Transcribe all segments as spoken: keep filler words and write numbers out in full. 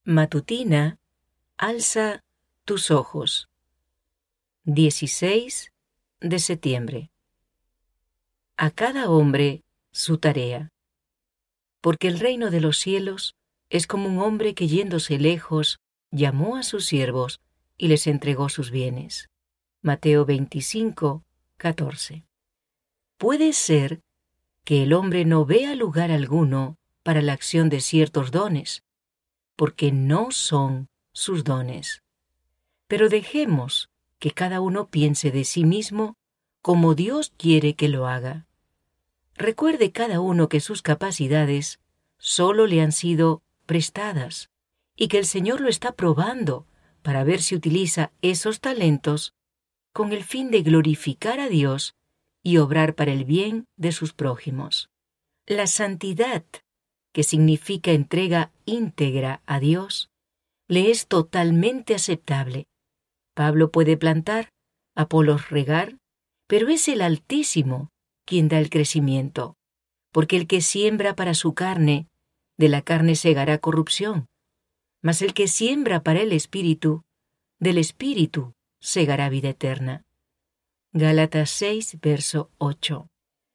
Matutina, alza tus ojos. dieciséis de septiembre. A cada hombre su tarea. Porque el reino de los cielos es como un hombre que yéndose lejos llamó a sus siervos y les entregó sus bienes. Mateo veinticinco, catorce. Puede ser que el hombre no vea lugar alguno para la acción de ciertos dones, porque no son sus dones. Pero dejemos que cada uno piense de sí mismo como Dios quiere que lo haga. Recuerde cada uno que sus capacidades solo le han sido prestadas y que el Señor lo está probando para ver si utiliza esos talentos con el fin de glorificar a Dios y obrar para el bien de sus prójimos. La santidad, que significa entrega íntegra a Dios, le es totalmente aceptable. Pablo puede plantar, Apolos regar, pero es el Altísimo quien da el crecimiento, porque el que siembra para su carne, de la carne segará corrupción, mas el que siembra para el Espíritu, del Espíritu segará vida eterna. Gálatas seis, verso ocho.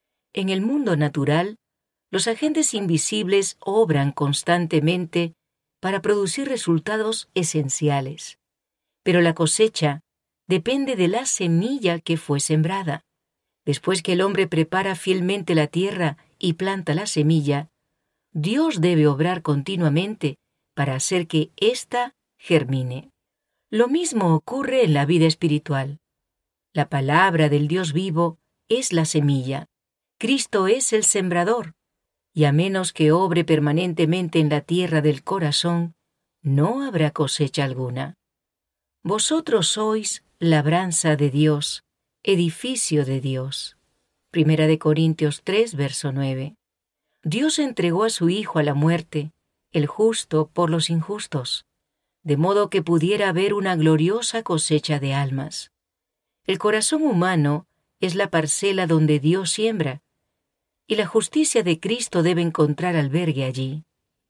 En el mundo natural, los agentes invisibles obran constantemente para producir resultados esenciales, pero la cosecha depende de la semilla que fue sembrada. Después que el hombre prepara fielmente la tierra y planta la semilla, Dios debe obrar continuamente para hacer que ésta germine. Lo mismo ocurre en la vida espiritual. La palabra del Dios vivo es la semilla. Cristo es el sembrador. Y a menos que obre permanentemente en la tierra del corazón, no habrá cosecha alguna. Vosotros sois labranza de Dios, edificio de Dios. Primera de Corintios tres, verso nueve. Dios entregó a su Hijo a la muerte, el justo por los injustos, de modo que pudiera haber una gloriosa cosecha de almas. El corazón humano es la parcela donde Dios siembra, y la justicia de Cristo debe encontrar albergue allí.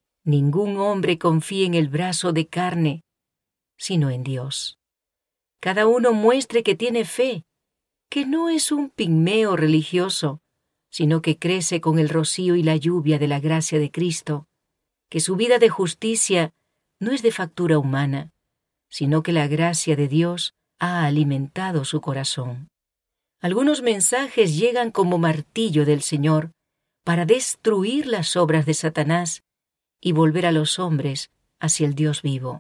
Ningún hombre confía en el brazo de carne, sino en Dios. Cada uno muestre que tiene fe, que no es un pigmeo religioso, sino que crece con el rocío y la lluvia de la gracia de Cristo, que su vida de justicia no es de factura humana, sino que la gracia de Dios ha alimentado su corazón. Algunos mensajes llegan como martillo del Señor para destruir las obras de Satanás y volver a los hombres hacia el Dios vivo.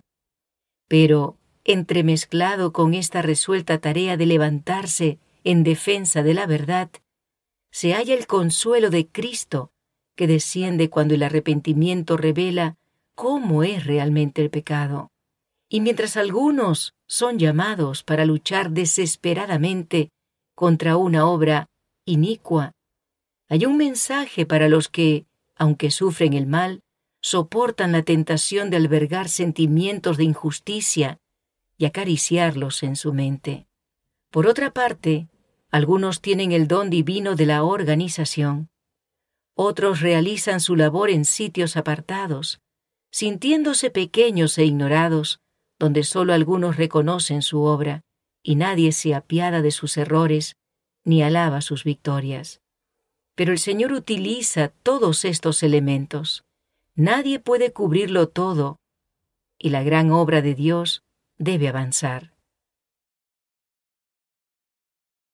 Pero, entremezclado con esta resuelta tarea de levantarse en defensa de la verdad, se halla el consuelo de Cristo que desciende cuando el arrepentimiento revela cómo es realmente el pecado. Y mientras algunos son llamados para luchar desesperadamente contra una obra inicua, hay un mensaje para los que, aunque sufren el mal, soportan la tentación de albergar sentimientos de injusticia y acariciarlos en su mente. Por otra parte, algunos tienen el don divino de la organización. Otros realizan su labor en sitios apartados, sintiéndose pequeños e ignorados, donde solo algunos reconocen su obra, y nadie se apiada de sus errores ni alaba sus victorias. Pero el Señor utiliza todos estos elementos. Nadie puede cubrirlo todo, y la gran obra de Dios debe avanzar.